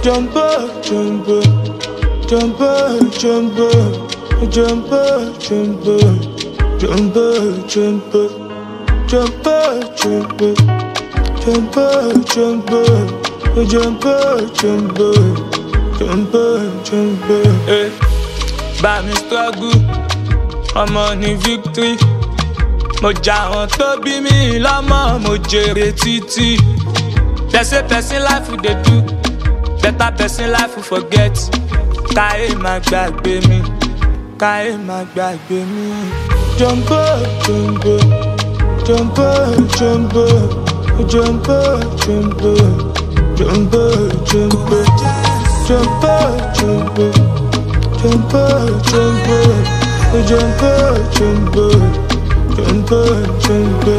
Jumbo, jumbo, jumbo, jumbo, jumbo, jumbo, jumbo, jumbo, jumbo, jumbo, jumbo, jumbo, jumbo, jumbo, jumbo, jumbo. Hey, bá mi struggle, ọmọ ní victory. Mo jà wọn tó bí mi lọ́mọ, mo jèrè títí. They say person life we dey do, better person life we forget. Káyé má gbàgbé mi, káyé má gbàgbé mi. Jumbo, jumbo, jumbo, jumbo, jumbo, jumbo, jumbo, jumbo, jumbo, jumbo, jumbo, jumbo, jumbo, jumbo, jumbo, jumbo.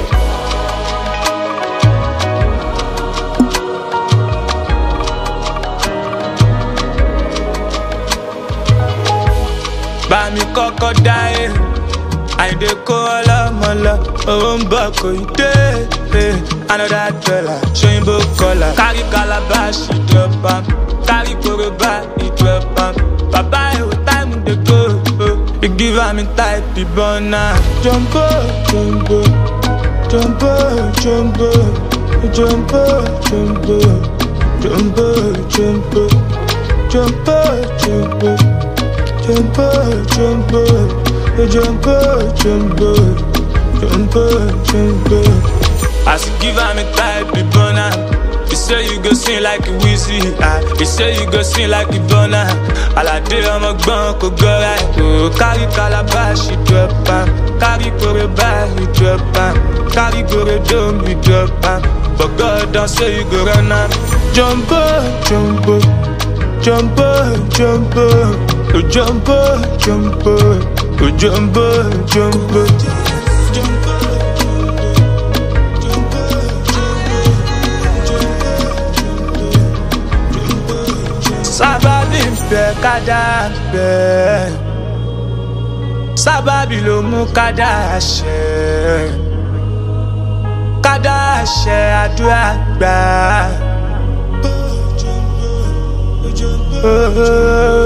Bá mi kọ́kọ́ dáyé, àyìndé kó ọlọ́mọ lọ, owó ń bọ̀ kò ì dé. Another dollar, ṣóyìnbó kọlà. Kárí calabash, drop am. Kárí koroba, drop am. Bàbá ẹ̀wò táìmù dey go. You give am type ìbọnà. Jumbo, jumbo, jumbo, jumbo, jumbo, jumbo, jumbo, jumbo, jumbo, jumbo. Jumbo, jumbo, jumbo, jumbo, jumbo, jumbo. As you give am a type, be burner. You say you go sing like a Wizzy, you say you go sing like a burner. Alade ọmọ gbọ́n kò gọ́ra ẹ̀. Oh, carry calabash, you drop am. Carry koroba, you drop am. Carry gorodom, you drop am. But God don't say you go run am. Jumbo, jumbo, jumbo, jumbo. Oh jumbo, jumbo, oh jumbo, jumbo, jumbo, sábàbí ń bẹ kádà ń bẹ, sábàbí ló mú kádà ṣẹ, kádà ṣẹ àdúrà gbà.